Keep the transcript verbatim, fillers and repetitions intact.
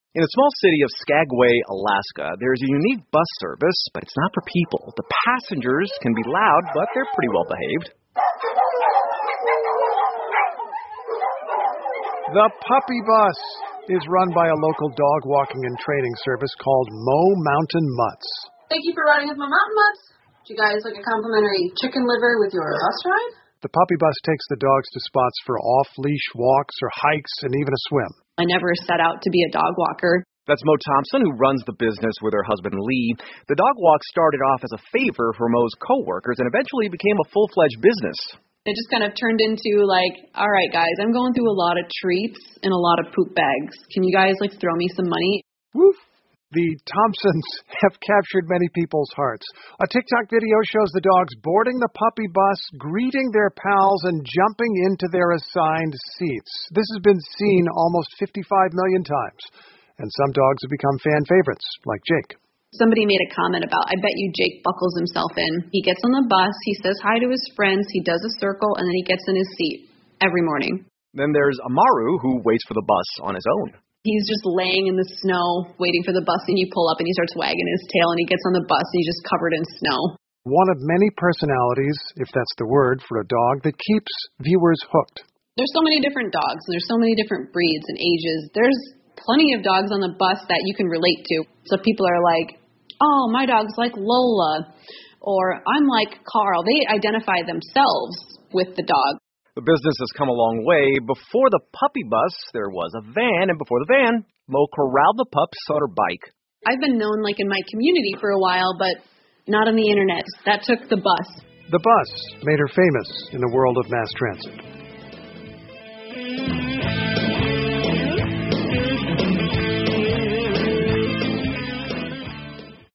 In the small city of Skagway, Alaska, there's a unique bus service, but it's not for people. The passengers can be loud, but they're pretty well behaved. The Puppy Bus is run by a local dog walking and training service called Mo Mountain Mutts. Thank you for riding with my Mountain Mutts. Do you guys like a complimentary chicken liver with your bus ride? The Puppy Bus takes the dogs to spots for off-leash walks or hikes and even a swim. I never set out to be a dog walker. That's Mo Thompson, who runs the business with her husband Lee. The dog walk started off as a favor for Mo's coworkers and eventually became a full-fledged business. It just kind of turned into like, all right, guys, I'm going through a lot of treats and a lot of poop bags. Can you guys like throw me some money? Woof. The Thompsons have captured many people's hearts. A TikTok video shows the dogs boarding the Puppy Bus, greeting their pals, and jumping into their assigned seats. This has been seen almost fifty-five million times, and some dogs have become fan favorites, like Jake. Somebody made a comment about, I bet you Jake buckles himself in. He gets on the bus, he says hi to his friends, he does a circle, and then he gets in his seat every morning. Then there's Amaru, who waits for the bus on his own. He's just laying in the snow, waiting for the bus, and you pull up, and he starts wagging his tail, and he gets on the bus, and he's just covered in snow. One of many personalities, if that's the word for a dog, that keeps viewers hooked. There's so many different dogs, and there's so many different breeds and ages. There's plenty of dogs on the bus that you can relate to. So people are like, oh, my dog's like Lola, or I'm like Carl. They identify themselves with the dog. The business has come a long way. Before the Puppy Bus, there was a van, and before the van, Mo corralled the pups on her bike. I've been known like in my community for a while, but not on the internet. That took the bus. The bus made her famous in the world of mass transit.